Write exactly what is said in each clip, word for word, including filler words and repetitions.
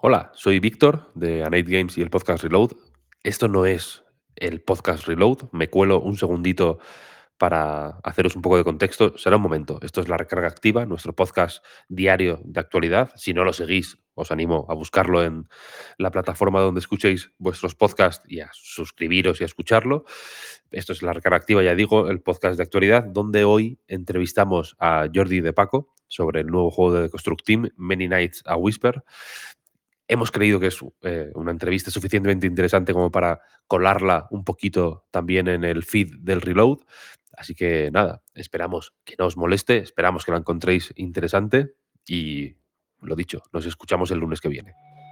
Hola, soy Víctor de A Night Games y el podcast Reload. Esto no es el podcast Reload. Me cuelo un segundito para haceros un poco de contexto. Será un momento. Esto es La Recarga Activa, nuestro podcast diario de actualidad. Si no lo seguís, os animo a buscarlo en la plataforma donde escuchéis vuestros podcasts y a suscribiros y a escucharlo. Esto es La Recarga Activa, ya digo, el podcast de actualidad, donde hoy entrevistamos a Jordi de Paco sobre el nuevo juego de The Construct Team, Many Nights a Whisper. Hemos creído que es eh, una entrevista suficientemente interesante como para colarla un poquito también en el feed del Reload. Así que nada, esperamos que no os moleste, esperamos que la encontréis interesante y, lo dicho, nos escuchamos el lunes que viene.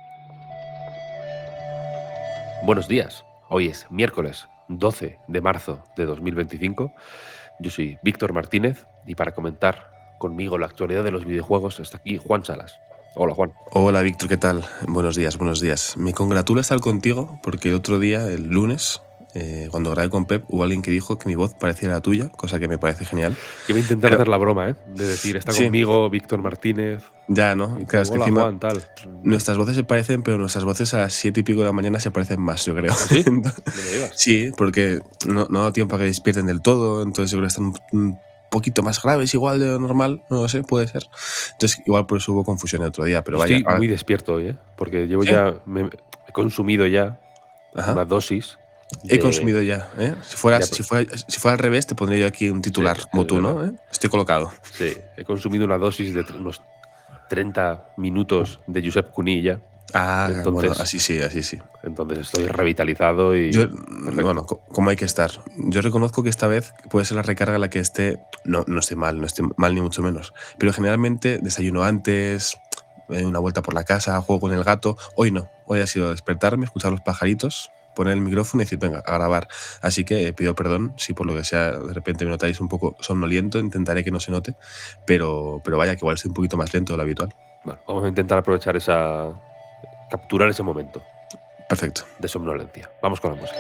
Buenos días, hoy es miércoles doce de marzo de dos mil veinticinco. Yo soy Víctor Martínez y para comentar conmigo la actualidad de los videojuegos está aquí Juan Salas. Hola, Juan. Hola Víctor, ¿qué tal? Buenos días, buenos días. Me congratula estar contigo porque el otro día, el lunes, eh, cuando grabé con Pep, hubo alguien que dijo que mi voz parecía la tuya, cosa que me parece genial. Yo voy a intentar Pero, hacer la broma, ¿eh? De decir, está sí, conmigo Víctor Martínez. ya, ¿no? Y Claro, tú, es que hola encima Juan, tal. nuestras voces se parecen, pero nuestras voces a las siete y pico de la mañana se parecen más, yo creo. ¿Ah, sí? No me digas. Sí, porque no, no da tiempo a que despierten del todo, entonces yo creo que están un, un poquito más graves igual de lo normal, no lo sé, puede ser. Entonces igual por eso hubo confusión el otro día, pero Yo vaya. estoy Ahora, muy despierto hoy, ¿eh? Porque llevo ¿sí? ya, me, he consumido ya Ajá. una dosis He de... consumido ya, ¿eh? Si fueras, Ya, si fuera, si fuera al revés, te pondría yo aquí un sí, titular como es tú, verdad. ¿no? ¿Eh? Estoy colocado. Sí, he consumido una dosis de tr- unos treinta minutos de Josep Cuní ya. Ah, bueno, Entonces, así sí, así sí. entonces estoy revitalizado Yo, y mm, perfecto. bueno, co- como hay que estar. Yo reconozco que esta vez puede ser la recarga la que esté. No, no estoy mal, no estoy mal ni mucho menos. Pero generalmente desayuno antes, eh, una vuelta por la casa, juego con el gato. Hoy no. Hoy ha sido despertarme, escuchar los pajaritos, poner el micrófono y decir, venga, a grabar. Así que eh, pido perdón si por lo que sea de repente me notáis un poco somnoliento, intentaré que no se note. Pero, pero vaya, que igual estoy un poquito más lento de lo habitual. Bueno, vamos a intentar aprovechar esa... capturar ese momento Perfecto. de somnolencia. Vamos con la música.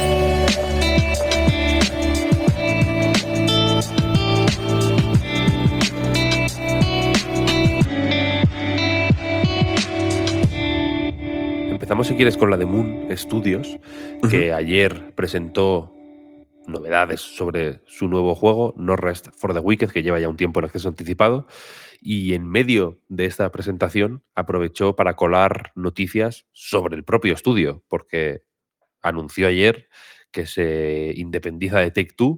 Empezamos, si quieres, con la de Moon Studios, Ujú. que ayer presentó novedades sobre su nuevo juego, No Rest for the Wicked, que lleva ya un tiempo en acceso anticipado, y en medio de esta presentación aprovechó para colar noticias sobre el propio estudio, porque anunció ayer que se independiza de Take-Two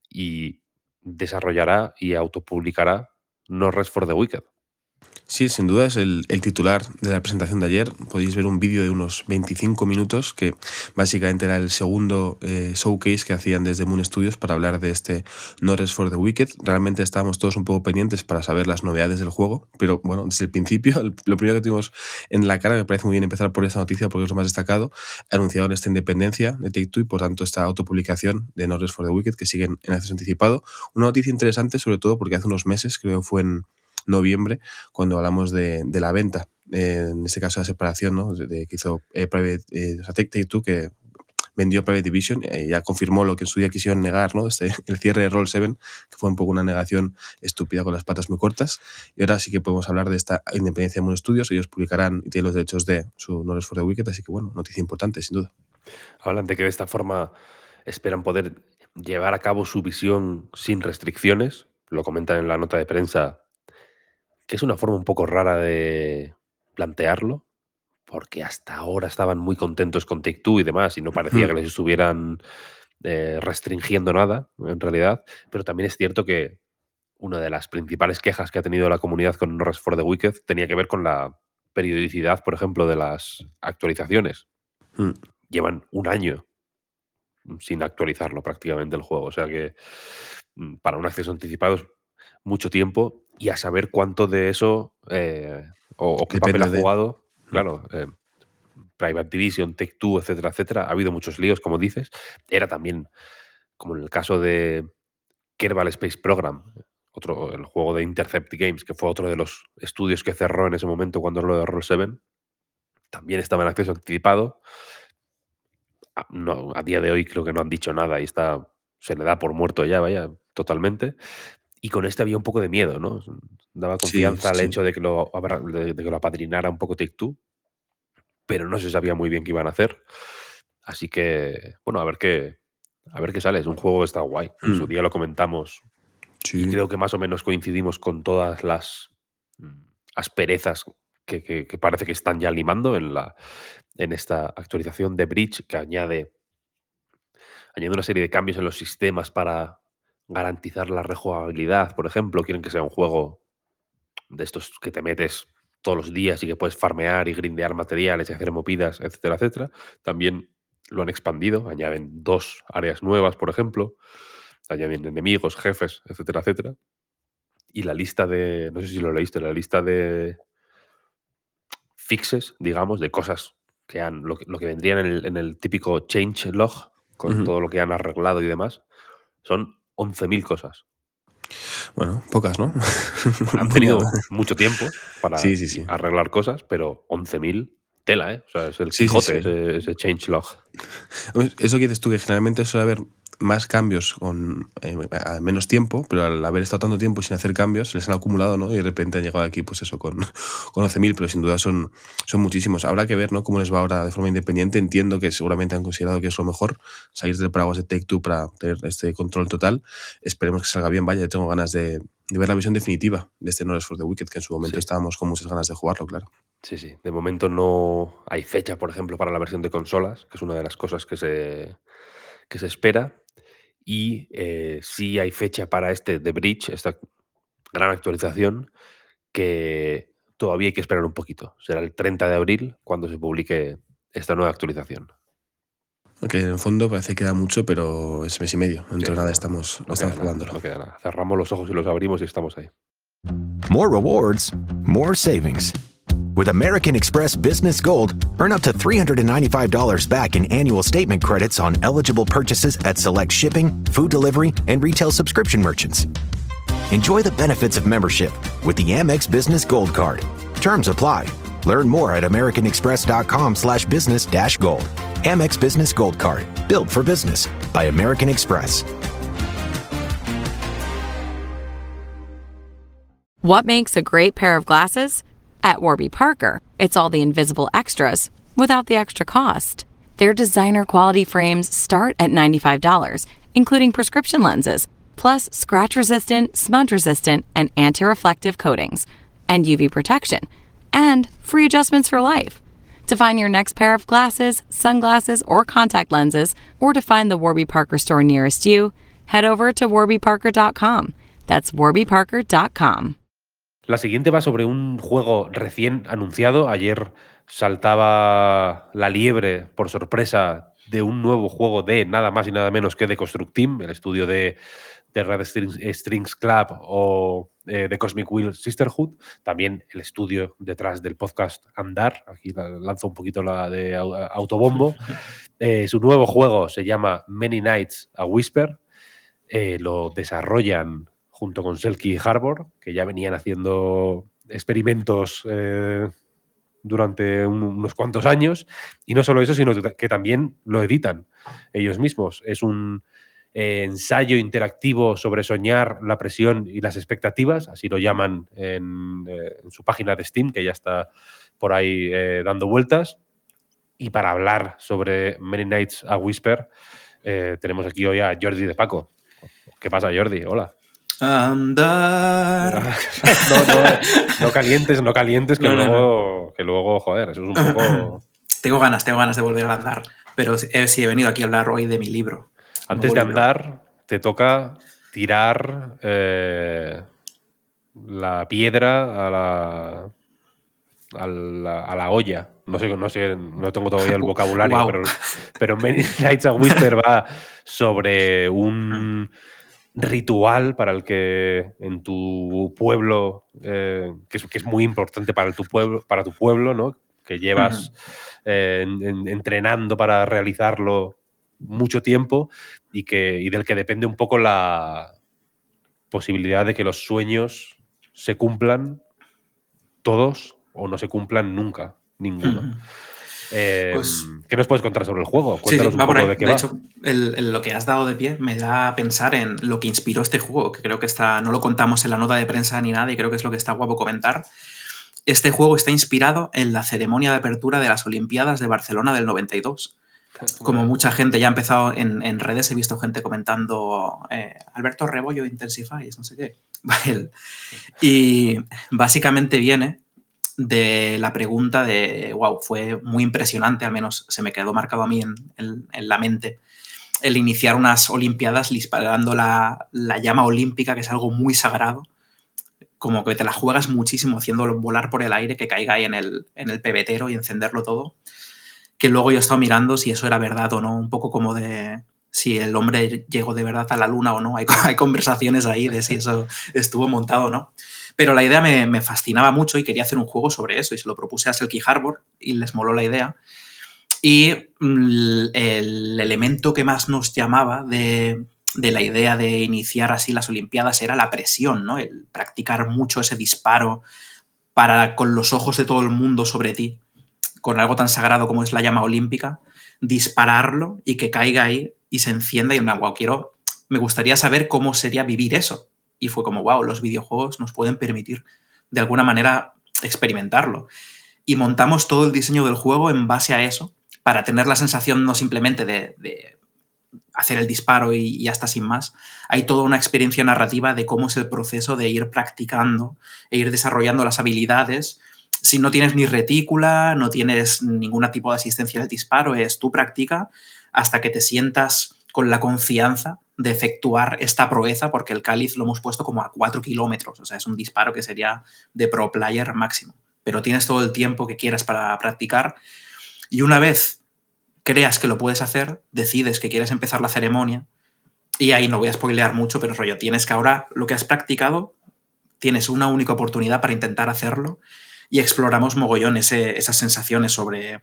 y desarrollará y autopublicará No Rest for the Wicked. Sí, sin duda es el, el titular de la presentación de ayer. Podéis ver un vídeo de unos veinticinco minutos que básicamente era el segundo eh, showcase que hacían desde Moon Studios para hablar de este No Rest for the Wicked. Realmente estábamos todos un poco pendientes para saber las novedades del juego, pero bueno, desde el principio, el- lo primero que tuvimos en la cara, me parece muy bien empezar por esta noticia porque es lo más destacado, anunciaron esta independencia de Take-Two y por tanto esta autopublicación de No Rest for the Wicked que siguen en acceso anticipado. Una noticia interesante sobre todo porque hace unos meses, creo que fue en noviembre, cuando hablamos de, de la venta, eh, en este caso la separación, ¿no? de, de que hizo eh, Private, eh, o sea, Take-Two, que vendió Private Division, eh, ya confirmó lo que en su día quisieron negar, ¿no? Este, el cierre de Roll siete, que fue un poco una negación estúpida con las patas muy cortas. Y ahora sí que podemos hablar de esta independencia de Moon Studios. Ellos publicarán y tienen los derechos de su No Rest for the Wicked, así que bueno, noticia importante, sin duda. Hablan de que de esta forma esperan poder llevar a cabo su visión sin restricciones. Lo comentan en la nota de prensa, que es una forma un poco rara de plantearlo, porque hasta ahora estaban muy contentos con Take-Two y demás, y no parecía Hmm. que les estuvieran eh, restringiendo nada, en realidad. Pero también es cierto que una de las principales quejas que ha tenido la comunidad con No Rest for the Wicked tenía que ver con la periodicidad, por ejemplo, de las actualizaciones. Hmm. Llevan un año sin actualizarlo prácticamente el juego. O sea que mm, para un acceso anticipado es mucho tiempo y a saber cuánto de eso eh, o, o qué papel ha Depende de. jugado, Hmm. claro, eh, Private Division, Take-Two, etcétera, etcétera. Ha habido muchos líos, como dices. Era también, como en el caso de Kerbal Space Program, otro, el juego de Intercept Games, que fue otro de los estudios que cerró en ese momento cuando lo de Roll siete, también estaba en acceso anticipado. A, no, a día de hoy creo que no han dicho nada y está, se le da por muerto ya, vaya, totalmente. Y con este había un poco de miedo, ¿no? Daba Sí, confianza al sí. hecho de que lo, abra- de, de que lo apadrinara un poco Take-Two. pero no se sabía muy bien qué iban a hacer. Así que, bueno, a ver qué, a ver qué sale. Es un juego que está guay. En su Mm. día lo comentamos y Sí. creo que más o menos coincidimos con todas las mm, asperezas que, que- que parece que están ya limando en, la, en esta actualización de Bridge, que añade, añade una serie de cambios en los sistemas para garantizar la rejugabilidad. Por ejemplo, quieren que sea un juego de estos que te metes todos los días y que puedes farmear y grindear materiales y hacer movidas, etcétera, etcétera. También lo han expandido, añaden dos áreas nuevas, por ejemplo, añaden enemigos, jefes, etcétera, etcétera. Y la lista de, no sé si lo leíste, la lista de fixes, digamos, de cosas que han, lo que, lo que vendrían en el, en el típico change log, con Ujú. todo lo que han arreglado y demás, son once mil cosas. Bueno, pocas, ¿no? Han Muy nada. tenido mucho tiempo Sí, para sí, sí. arreglar cosas, pero once mil, tela, ¿eh? O sea, es el Sí, sí, Quijote sí. ese, ese changelog. Pues eso que dices tú, que generalmente suele haber más cambios con eh, a menos tiempo, pero al haber estado tanto tiempo sin hacer cambios, les han acumulado, ¿no? Y de repente han llegado aquí, pues eso, con, con once mil, pero sin duda son, son muchísimos. Habrá que ver, ¿no? Cómo les va ahora de forma independiente. Entiendo que seguramente han considerado que es lo mejor, salir del paraguas de Take-Two para tener este control total. Esperemos que salga bien, vaya, yo tengo ganas de, de ver la visión definitiva de este Knowledge for the Wicked, que en su momento Sí, estábamos con muchas ganas de jugarlo, claro. sí, sí. De momento no hay fecha, por ejemplo, para la versión de consolas, que es una de las cosas que se, que se espera. Y eh, sí hay fecha para este The Bridge, esta gran actualización, que todavía hay que esperar un poquito. Será el treinta de abril cuando se publique esta nueva actualización. Aunque en el fondo parece que queda mucho, pero es mes y medio. Sí, Dentro de nada no, estamos, no queda estamos nada, jugándolo. no queda nada. Cerramos los ojos y los abrimos y estamos ahí. More rewards, more savings. With American Express Business Gold, earn up to three hundred ninety-five dollars back in annual statement credits on eligible purchases at select shipping, food delivery, and retail subscription merchants. Enjoy the benefits of membership with the Amex Business Gold Card. Terms apply. Learn more at americanexpress.com slash business dash gold. Amex Business Gold Card. Built for business by American Express. What makes a great pair of glasses? At Warby Parker, it's all the invisible extras without the extra cost. Their designer quality frames start at ninety-five dollars, including prescription lenses, plus scratch-resistant, smudge-resistant, and anti-reflective coatings, and U V protection, and free adjustments for life. To find your next pair of glasses, sunglasses, or contact lenses, or to find the Warby Parker store nearest you, head over to warby parker dot com. That's warby parker dot com. La siguiente va sobre un juego recién anunciado. Ayer saltaba la liebre por sorpresa de un nuevo juego de nada más y nada menos que de Construct Team, el estudio de, de Red Strings, Strings Club o eh, de Cosmic Wheel Sisterhood. También el estudio detrás del podcast Andar. Aquí lanzo un poquito la de autobombo. Eh, su nuevo juego se llama Many Nights a Whisper. Eh, lo desarrollan junto con Selkie y Harbor, que ya venían haciendo experimentos eh, durante un, unos cuantos años. Y no solo eso, sino que también lo editan ellos mismos. Es un eh, ensayo interactivo sobre soñar, la presión y las expectativas, así lo llaman en, eh, en su página de Steam, que ya está por ahí eh, dando vueltas. Y para hablar sobre Many Nights a Whisper, eh, tenemos aquí hoy a Jordi de Paco. ¿Qué pasa, Jordi? Hola. Andar. no, no, no calientes, no calientes, que, No, no, luego, no. que luego, joder, eso es un poco... Tengo ganas, tengo ganas de volver a andar, pero he, sí he venido aquí a hablar hoy de mi libro. Antes de libro. andar, te toca tirar eh, la piedra a la, a la, a la olla. No sé, no sé, no tengo todavía el vocabulario, Wow. pero, pero Many Nights a Whisper va sobre un ritual para el que en tu pueblo, eh, que, es, que es muy importante para tu pueblo, para tu pueblo, ¿no? Que llevas eh, en, en, entrenando para realizarlo mucho tiempo y, que, y del que depende un poco la posibilidad de que los sueños se cumplan todos o no se cumplan nunca, ninguno. Uh-huh. Eh, pues, ¿Qué nos puedes contar sobre el juego? Cuéntanos sí, sí, un poco de qué de va. Hecho, el, el, lo que has dado de pie me da a pensar en lo que inspiró este juego, que creo que está, no lo contamos en la nota de prensa ni nada y creo que es lo que está guapo comentar. este juego está inspirado en la ceremonia de apertura de las Olimpiadas de Barcelona del noventa y dos. Como mucha gente ya ha empezado en, en redes, he visto gente comentando eh, Alberto Rebollo Intensifies, no sé qué. Y básicamente viene de la pregunta de, wow, fue muy impresionante, al menos se me quedó marcado a mí en, en, en la mente, el iniciar unas Olimpiadas disparando la, la llama olímpica, que es algo muy sagrado, como que te la juegas muchísimo haciéndolo volar por el aire, que caiga ahí en el, en el pebetero y encenderlo todo. Que luego yo he estado mirando si eso era verdad o no, un poco como de si el hombre llegó de verdad a la luna o no. Hay, hay conversaciones ahí de si eso estuvo montado o no. Pero la idea me, me fascinaba mucho y quería hacer un juego sobre eso y se lo propuse a Selkie Harbour y les moló la idea. Y el, el elemento que más nos llamaba de, de la idea de iniciar así las Olimpiadas era la presión, ¿no? El practicar mucho ese disparo para, con los ojos de todo el mundo sobre ti, con algo tan sagrado como es la llama olímpica, dispararlo y que caiga ahí y se encienda y me wow, quiero, me gustaría saber cómo sería vivir eso. Y fue como, wow, los videojuegos nos pueden permitir de alguna manera experimentarlo. Y montamos todo el diseño del juego en base a eso, para tener la sensación no simplemente de, de hacer el disparo y, y hasta sin más. Hay toda una experiencia narrativa de cómo es el proceso de ir practicando e ir desarrollando las habilidades. Si no tienes ni retícula, no tienes ningún tipo de asistencia del disparo, es tú practica hasta que te sientas con la confianza de efectuar esta proeza, porque el cáliz lo hemos puesto como a cuatro kilómetros, o sea, es un disparo que sería de pro player máximo, pero tienes todo el tiempo que quieras para practicar y una vez creas que lo puedes hacer, decides que quieres empezar la ceremonia y ahí no voy a spoilear mucho, pero rollo, tienes que ahora lo que has practicado, tienes una única oportunidad para intentar hacerlo. Y exploramos mogollón ese, esas sensaciones sobre,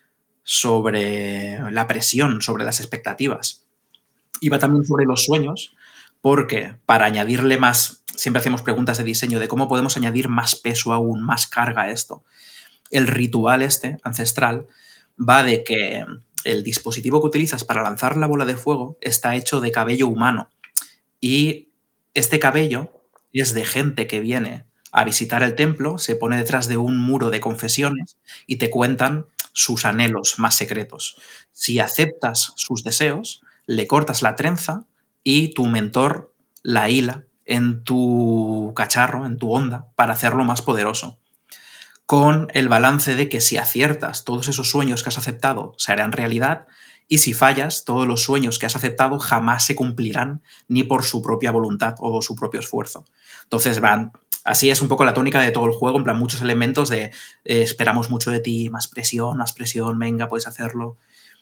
sobre la presión, sobre las expectativas. Iba también sobre los sueños, porque para añadirle más, siempre hacemos preguntas de diseño de cómo podemos añadir más peso aún, más carga a esto. El ritual este, ancestral, va de que el dispositivo que utilizas para lanzar la bola de fuego está hecho de cabello humano. Y este cabello es de gente que viene a visitar el templo, se pone detrás de un muro de confesiones y te cuentan sus anhelos más secretos. Si aceptas sus deseos, le cortas la trenza y tu mentor la hila en tu cacharro, en tu onda, para hacerlo más poderoso. Con el balance de que si aciertas, todos esos sueños que has aceptado se harán realidad y si fallas, todos los sueños que has aceptado jamás se cumplirán ni por su propia voluntad o su propio esfuerzo. Entonces van... Así es un poco la tónica de todo el juego, en plan muchos elementos de eh, esperamos mucho de ti, más presión, más presión, venga, puedes hacerlo.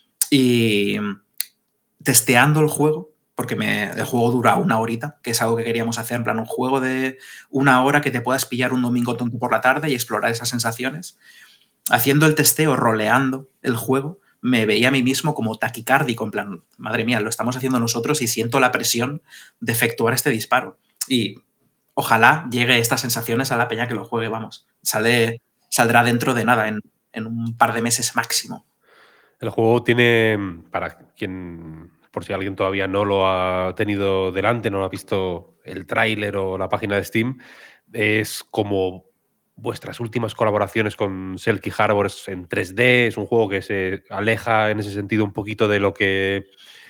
Y testeando el juego, porque me, el juego dura una horita, que es algo que queríamos hacer, en plan un juego de una hora que te puedas pillar un domingo tonto por la tarde y explorar esas sensaciones. Haciendo el testeo, roleando el juego, me veía a mí mismo como taquicárdico, en plan, madre mía, lo estamos haciendo nosotros y siento la presión de efectuar este disparo. Y ojalá llegue estas sensaciones a la peña que lo juegue, vamos. Sale, saldrá dentro de nada, en, en un par de meses máximo. El juego tiene, para quien, por si alguien todavía no lo ha tenido delante, no lo ha visto el tráiler o la página de Steam, es como vuestras últimas colaboraciones con Selkie Harbour en tres D. Es un juego que se aleja en ese sentido un poquito de lo que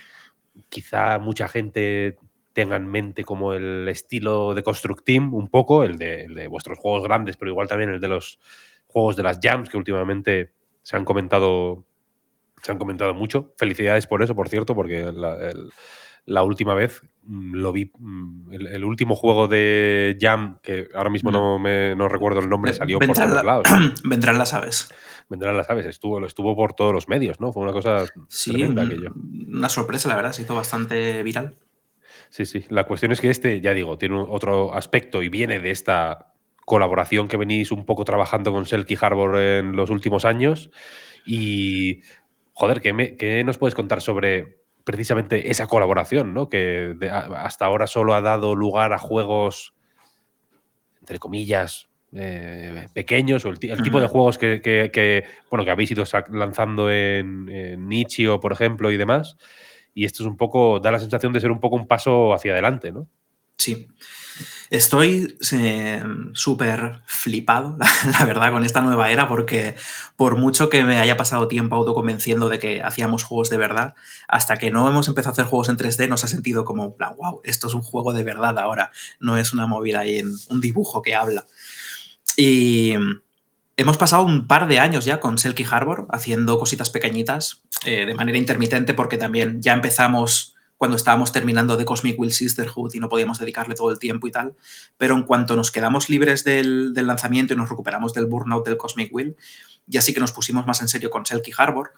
quizá mucha gente tenga en mente como el estilo de Construct Team, un poco, el de, el de vuestros juegos grandes, pero igual también el de los juegos de las jams que últimamente se han comentado, se han comentado mucho. Felicidades por eso, por cierto, porque la, el, la última vez lo vi, el, el último juego de jam, que ahora mismo no, me, no recuerdo el nombre, salió vendrán por todos la, lados. Vendrán las aves. Vendrán las aves, estuvo, lo estuvo por todos los medios, ¿no? Fue una cosa sí, tremenda un, aquello. Una sorpresa, la verdad, se hizo bastante viral. Sí, sí. La cuestión es que este, ya digo, tiene otro aspecto y viene de esta colaboración que venís un poco trabajando con Selkie Harbour en los últimos años. Y, joder, ¿qué, me, qué nos puedes contar sobre precisamente esa colaboración, ¿no? Que de, hasta ahora solo ha dado lugar a juegos, entre comillas, eh, pequeños, o el, el tipo de juegos que, que, que, bueno, que habéis ido lanzando en, en Itch.io, por ejemplo, y demás. Y esto es un poco, da la sensación de ser un poco un paso hacia adelante, ¿no? Sí. Estoy eh, súper flipado, la, la verdad, con esta nueva era, porque por mucho que me haya pasado tiempo autoconvenciendo de que hacíamos juegos de verdad, hasta que no hemos empezado a hacer juegos en tres D, nos ha sentido como, plan, wow, esto es un juego de verdad ahora, no es una movida ahí en un dibujo que habla. Y hemos pasado un par de años ya con Selkie Harbor, haciendo cositas pequeñitas, eh, de manera intermitente, porque también ya empezamos cuando estábamos terminando de Cosmic Wheel Sisterhood y no podíamos dedicarle todo el tiempo y tal, pero en cuanto nos quedamos libres del, del lanzamiento y nos recuperamos del burnout del Cosmic Wheel, ya sí que nos pusimos más en serio con Selkie Harbor.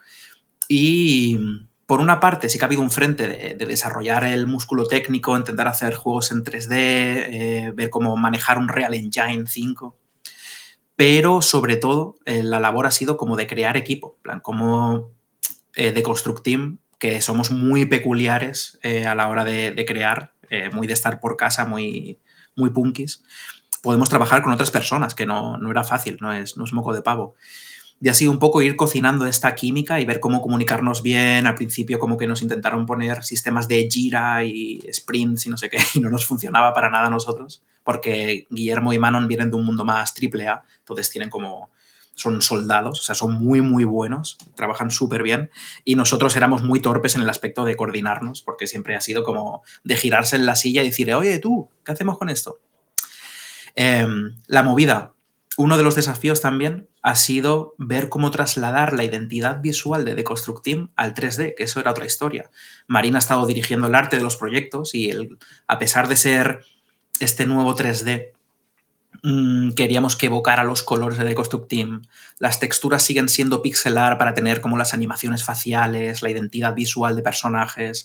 Y por una parte sí que ha habido un frente de, de desarrollar el músculo técnico, intentar hacer juegos en tres D, eh, ver cómo manejar un Real Engine cinco, pero sobre todo eh, la labor ha sido como de crear equipo, en plan, como eh, de Construct Team, que somos muy peculiares eh, a la hora de, de crear, eh, muy de estar por casa, muy, muy punkis. Podemos trabajar con otras personas, que no, no era fácil, no es, no es moco de pavo. Y ha sido un poco ir cocinando esta química y ver cómo comunicarnos bien. Al principio como que nos intentaron poner sistemas de Jira y sprints y no sé qué, y no nos funcionaba para nada a nosotros, porque Guillermo y Manon vienen de un mundo más triple A, entonces tienen como... son soldados, o sea, son muy, muy buenos, trabajan súper bien, y nosotros éramos muy torpes en el aspecto de coordinarnos, porque siempre ha sido como de girarse en la silla y decir, oye, tú, ¿qué hacemos con esto? Eh, la movida, uno de los desafíos también ha sido ver cómo trasladar la identidad visual de The Construct Team al tres D, que eso era otra historia. Marina ha estado dirigiendo el arte de los proyectos y el, a pesar de ser este nuevo tres D, queríamos que evocara los colores de The Construct Team. Las texturas siguen siendo pixelar para tener como las animaciones faciales, la identidad visual de personajes.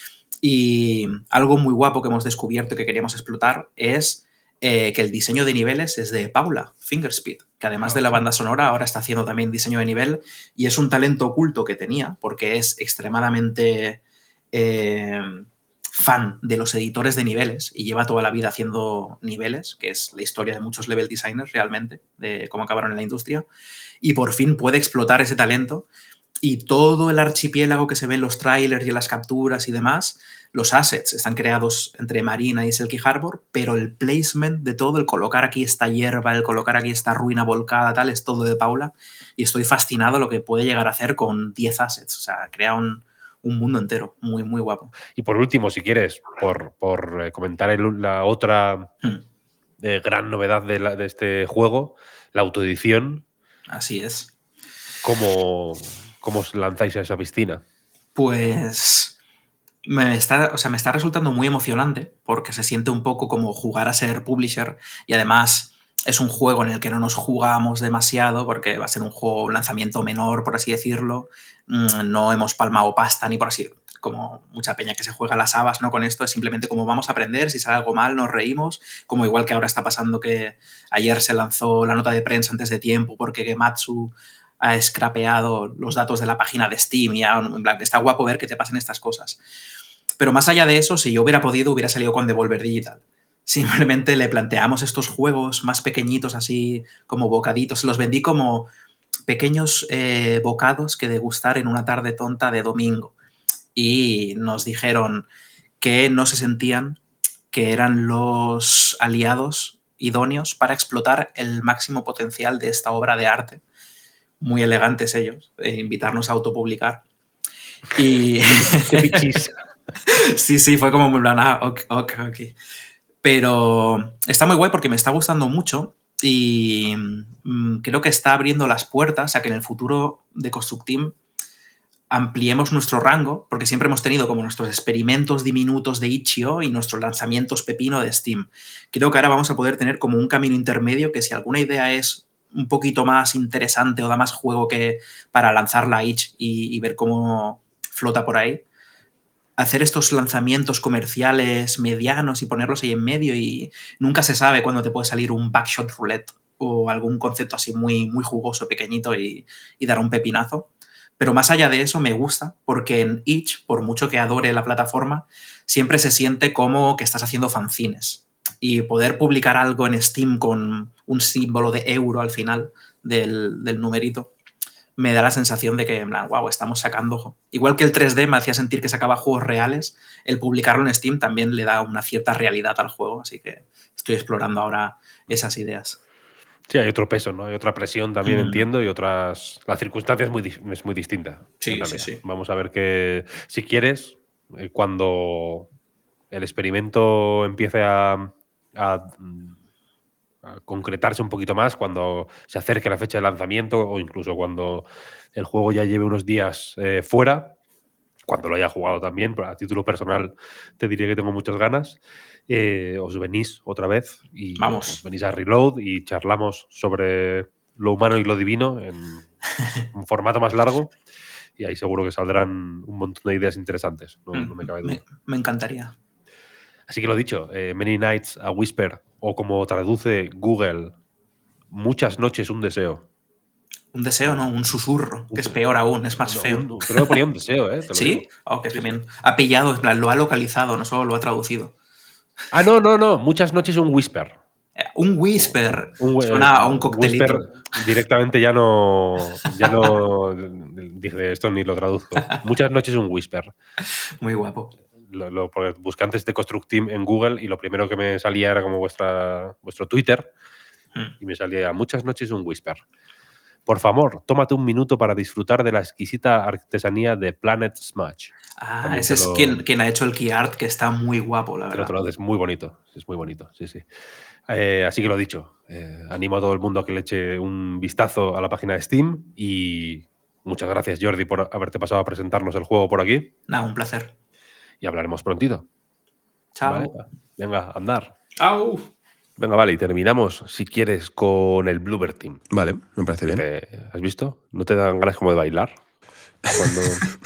Y algo muy guapo que hemos descubierto y que queríamos explotar es eh, que el diseño de niveles es de Paula Fingerspeed, que además de la banda sonora ahora está haciendo también diseño de nivel, y es un talento oculto que tenía porque es extremadamente... Eh, fan de los editores de niveles y lleva toda la vida haciendo niveles, que es la historia de muchos level designers realmente, de cómo acabaron en la industria, y por fin puede explotar ese talento y todo el archipiélago que se ve en los trailers y en las capturas y demás, los assets están creados entre Marina y Selkie Harbor, pero el placement de todo, el colocar aquí esta hierba, el colocar aquí esta ruina volcada, tal, es todo de Paula, y estoy fascinado lo que puede llegar a hacer con diez assets, o sea, crea un un mundo entero, muy, muy guapo. Y por último, si quieres, por, por eh, comentar el, la otra hmm. eh, gran novedad de, la, de este juego, la autoedición. Así es. ¿Cómo, cómo os lanzáis a esa piscina? Pues me está, o sea, me está resultando muy emocionante porque se siente un poco como jugar a ser publisher y además es un juego en el que no nos jugamos demasiado porque va a ser un juego, un lanzamiento menor, por así decirlo. No hemos palmado pasta ni por así, como mucha peña que se juega las habas, ¿no? Con esto es simplemente como vamos a aprender, si sale algo mal nos reímos, como igual que ahora está pasando que ayer se lanzó la nota de prensa antes de tiempo porque Gematsu ha scrapeado los datos de la página de Steam y en plan, está guapo ver que te pasen estas cosas. Pero más allá de eso, si yo hubiera podido, hubiera salido con Devolver Digital. Simplemente le planteamos estos juegos más pequeñitos, así como bocaditos. Los vendí como pequeños eh, bocados que degustar en una tarde tonta de domingo. Y nos dijeron que no se sentían que eran los aliados idóneos para explotar el máximo potencial de esta obra de arte. Muy elegantes ellos, eh, invitarnos a autopublicar. Y... sí, sí, fue como muy plan, ah, ok, ok, ok. Pero está muy guay porque me está gustando mucho y mmm, creo que está abriendo las puertas a que en el futuro de Construct Team ampliemos nuestro rango, porque siempre hemos tenido como nuestros experimentos diminutos de itch punto io y nuestros lanzamientos pepino de Steam. Creo que ahora vamos a poder tener como un camino intermedio que si alguna idea es un poquito más interesante o da más juego que para lanzarla a itch y, y ver cómo flota por ahí, hacer estos lanzamientos comerciales medianos y ponerlos ahí en medio y nunca se sabe cuándo te puede salir un backshot roulette o algún concepto así muy, muy jugoso, pequeñito y, y dar un pepinazo. Pero más allá de eso me gusta porque en itch, por mucho que adore la plataforma, siempre se siente como que estás haciendo fanzines. Y poder publicar algo en Steam con un símbolo de euro al final del, del numerito me da la sensación de que, en plan, wow, estamos sacando... Igual que el tres D me hacía sentir que sacaba juegos reales, el publicarlo en Steam también le da una cierta realidad al juego, así que estoy explorando ahora esas ideas. Sí, hay otro peso, ¿no? Hay otra presión también, Mm. entiendo, y otras... La circunstancia es muy, di- es muy distinta. Sí, en sí, realidad. sí. Vamos a ver que, si quieres, eh, cuando el experimento empiece a, a, mm, a concretarse un poquito más, cuando se acerque la fecha de lanzamiento o incluso cuando el juego ya lleve unos días eh, fuera, cuando lo haya jugado también, pero a título personal te diría que tengo muchas ganas, eh, os venís otra vez y Vamos. os venís a Reload y charlamos sobre lo humano y lo divino en un formato más largo y ahí seguro que saldrán un montón de ideas interesantes, no, no me cabe duda. Me, me encantaría. Así que lo dicho, eh, Many Nights a Whisper, o como traduce Google, muchas noches un deseo. Un deseo, ¿no? Un susurro, Un que es su- peor aún, es más No, feo. un- creo que ponía un deseo, ¿eh? Te lo ¿Sí? digo. Oh, que Sí, sí. bien. Ha pillado, en plan, lo ha localizado, no solo lo ha traducido. Ah, no, no, no. Muchas noches un whisper. Eh, Un whisper. Un, whi- Suena a un un coctelito. whisper directamente ya no. Ya no. Dice, esto ni lo traduzco. Muchas noches un whisper. Muy guapo. Lo, lo- porque busqué antes de Construct Team en Google y lo primero que me salía era como vuestra, vuestro Twitter Mm. y me salía muchas noches un whisper. Por favor, tómate un minuto para disfrutar de la exquisita artesanía de Planet Smash. Ah, También ese te es lo- quien, quien ha hecho el key art, que está muy guapo, la Te lo verdad. traduces, es muy bonito, es muy bonito, sí, sí. Eh, así que lo dicho, eh, animo a todo el mundo a que le eche un vistazo a la página de Steam y muchas gracias, Jordi, por haberte pasado a presentarnos el juego por aquí Nada, un placer. y hablaremos prontito. Chao. ¿Vale? Venga, andar. Chao. Venga, vale, y terminamos, si quieres, con el Bluebird Team. Vale, me parece bien. Te- ¿Has visto? ¿No te dan ganas como de bailar? Cuando,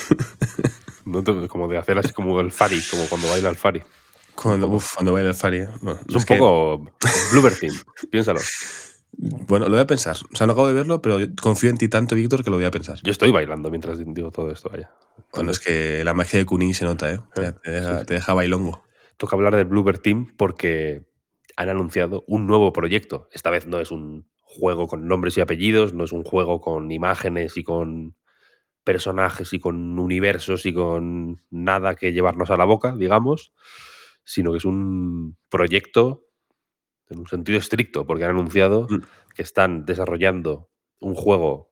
no te- como de hacer así como el Fari, como cuando baila el Fari. Cuando, uf, cuando baila el Fari. ¿eh? Bueno, Es un que- poco Bluebird Team, piénsalo. Bueno, lo voy a pensar. O sea, no acabo de verlo, pero yo confío en ti tanto, Víctor, que lo voy a pensar. Yo estoy bailando mientras digo todo esto, vaya. Bueno, es que la magia de Kunin se nota, ¿eh? Te, te deja, Sí, sí. te deja bailongo. Toca hablar del Bluebird Team porque han anunciado un nuevo proyecto. Esta vez no es un juego con nombres y apellidos, no es un juego con imágenes y con personajes y con universos y con nada que llevarnos a la boca, digamos, sino que es un proyecto en un sentido estricto, porque han anunciado Mm. que están desarrollando un juego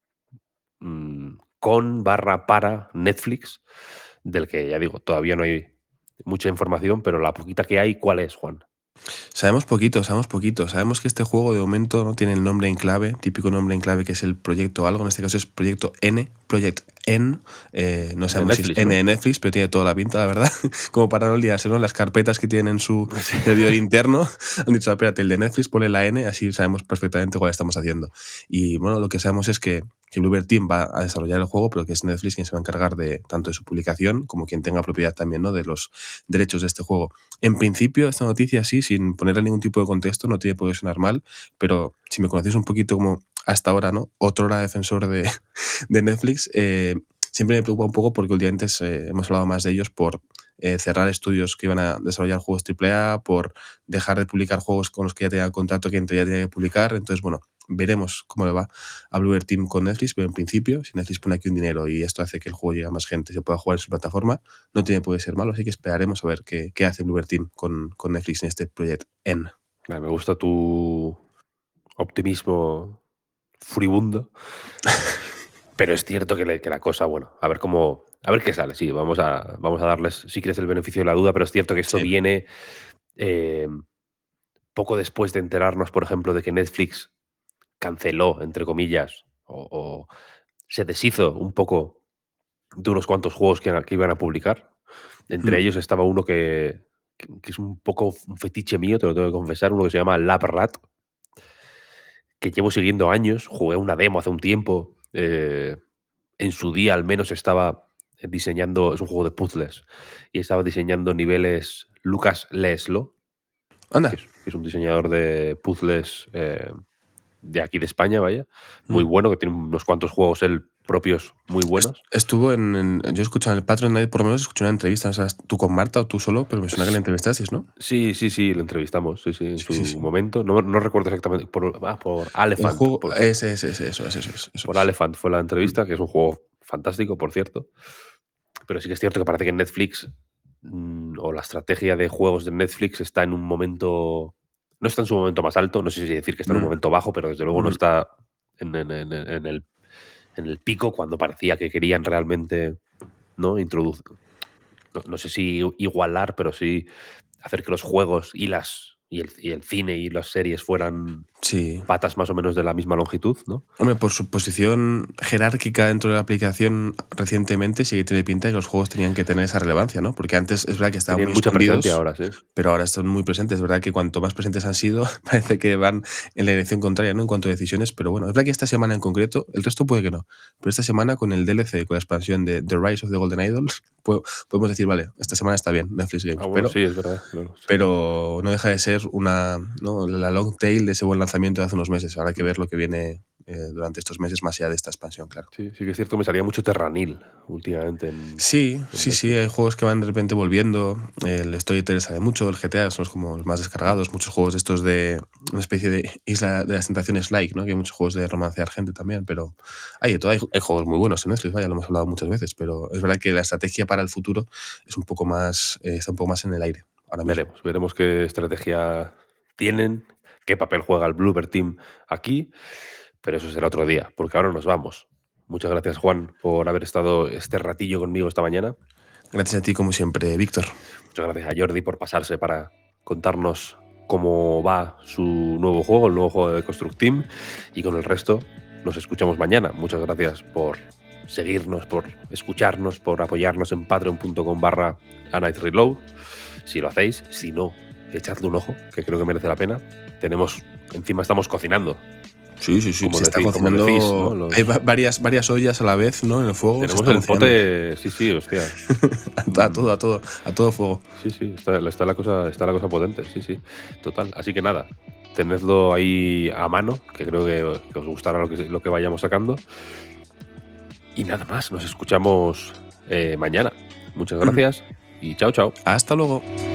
mmm, con barra para Netflix, del que ya digo, todavía no hay mucha información, pero la poquita que hay, ¿cuál es, Juan? Sabemos poquito, sabemos poquito. Sabemos que este juego de momento no tiene el nombre en clave, típico nombre en clave que es el proyecto algo. En este caso es Proyecto N, Project N. Eh, no sabemos si es Netflix, N ¿no? de Netflix, pero tiene toda la pinta, la verdad. Como para no liarse, ¿no? Las carpetas que tienen en su servidor interno han dicho, espérate, el de Netflix, ponle la N, así sabemos perfectamente cuál estamos haciendo. Y bueno, lo que sabemos es que, que Bluebird Team va a desarrollar el juego, pero que es Netflix quien se va a encargar de tanto de su publicación como quien tenga propiedad también, ¿no? De los derechos de este juego. En principio, esta noticia sí, sin ponerle ningún tipo de contexto, no tiene por qué sonar mal, pero si me conocéis un poquito como hasta ahora, ¿no? Otrora defensor de, de Netflix, eh, siempre me preocupa un poco porque últimamente eh, hemos hablado más de ellos por eh, cerrar estudios que iban a desarrollar juegos triple A, por dejar de publicar juegos con los que ya tenían contrato que ya tenía que publicar. Entonces, bueno, veremos cómo le va a Bluebird Team con Netflix, pero en principio, si Netflix pone aquí un dinero y esto hace que el juego llegue a más gente y se pueda jugar en su plataforma, no tiene por qué ser malo, así que esperaremos a ver qué, qué hace Bluebird Team con, con Netflix en este Project N. Me gusta tu optimismo furibundo. Pero es cierto que, le, que la cosa, bueno, a ver cómo, a ver qué sale. Sí, vamos a, vamos a darles, si quieres, el beneficio de la duda, pero es cierto que esto Sí. viene eh, poco después de enterarnos, por ejemplo, de que Netflix canceló, entre comillas, o, o se deshizo un poco de unos cuantos juegos que, que iban a publicar. Entre Mm. ellos estaba uno que, que, que es un poco un fetiche mío, te lo tengo que confesar, uno que se llama Lab Rat, que llevo siguiendo años, jugué una demo hace un tiempo. Eh, en su día al menos estaba diseñando, es un juego de puzzles, y estaba diseñando niveles Lucas Leslo, Anda. que es, que es un diseñador de puzzles eh, de aquí de España, vaya, muy Mm. bueno, que tiene unos cuantos juegos él propios muy buenos. Estuvo en, en yo escuché en el Patreon Night, por lo menos escuché una entrevista, o sea, tú con Marta o tú solo, pero me suena que la entrevistasteis, ¿no? Sí, sí, sí, lo entrevistamos, sí, sí, en Sí, su sí, sí. momento. No, no recuerdo exactamente, por, ah, por El Elephant. juego, por, ese, ese, ese, eso, eso, eso, eso por es. Elephant fue la entrevista, que es un juego fantástico, por cierto. Pero sí que es cierto que parece que Netflix mmm, o la estrategia de juegos de Netflix está en un momento... No está en su momento más alto, no sé si decir que está en un Mm. momento bajo, pero desde luego no Mm. está en, en- en- en el, en el pico cuando parecía que querían realmente, ¿no? Introducir, no, no sé si igualar, pero sí hacer que los juegos y las y el, y el cine y las series fueran Sí. patas más o menos de la misma longitud, ¿no? Hombre, por su posición jerárquica dentro de la aplicación recientemente sí que tiene pinta de que los juegos tenían que tener esa relevancia, ¿no? Porque antes es verdad que estaban Tenían muy mucha escondidos, presencia ahora, sí. pero ahora están muy presentes. Es verdad que cuanto más presentes han sido, parece que van en la dirección contraria, ¿no? En cuanto a decisiones, pero bueno, es verdad que esta semana en concreto, el resto puede que no, pero esta semana con el D L C, con la expansión de The Rise of the Golden Idols, po- podemos decir, vale, esta semana está bien, Netflix Games, Ah, bueno, pero, sí, es verdad. Claro, sí. pero no deja de ser una, ¿no? la long tail de ese buen lanzamiento de hace unos meses. Habrá que ver lo que viene eh, durante estos meses más allá de esta expansión, claro. Sí, sí que es cierto que me salía mucho Terranil últimamente. En, Sí, en sí, sí, Netflix. hay juegos que van de repente volviendo. El Storyteller sale mucho, el G T A son los como los más descargados. Muchos juegos de estos de una especie de isla de las tentaciones like, ¿no? Que hay muchos juegos de romancear gente también, pero hay de todo. Hay, hay juegos muy buenos en Netflix, vaya, lo hemos hablado muchas veces, pero es verdad que la estrategia para el futuro es un poco más, eh, está un poco más en el aire ahora mismo. Veremos, veremos qué estrategia tienen, qué papel juega el Bloober Team aquí, pero eso será otro día, porque ahora nos vamos. Muchas gracias, Juan, por haber estado este ratillo conmigo esta mañana. Gracias a ti, como siempre, Víctor. Muchas gracias a Jordi por pasarse para contarnos cómo va su nuevo juego, el nuevo juego de Construct Team, y con el resto nos escuchamos mañana. Muchas gracias por seguirnos, por escucharnos, por apoyarnos en patreon.com barra A Night Reload. Si lo hacéis, si no, echadle un ojo, que creo que merece la pena. Tenemos, encima estamos cocinando. Sí, sí, sí, Como se está decís- como cocinando. decís, ¿no? Los- Hay va- varias, varias ollas a la vez, ¿no? En el fuego. se Tenemos está el cocinando. pote, sí, sí, hostia. a todo, a todo, a todo fuego. Sí, sí, está, está la cosa, está la cosa potente, sí, sí, total. Así que nada, tenedlo ahí a mano, que creo que, que os gustará lo que, lo que vayamos sacando. Y nada más, nos escuchamos eh, mañana. Muchas gracias y chao, chao. Hasta luego.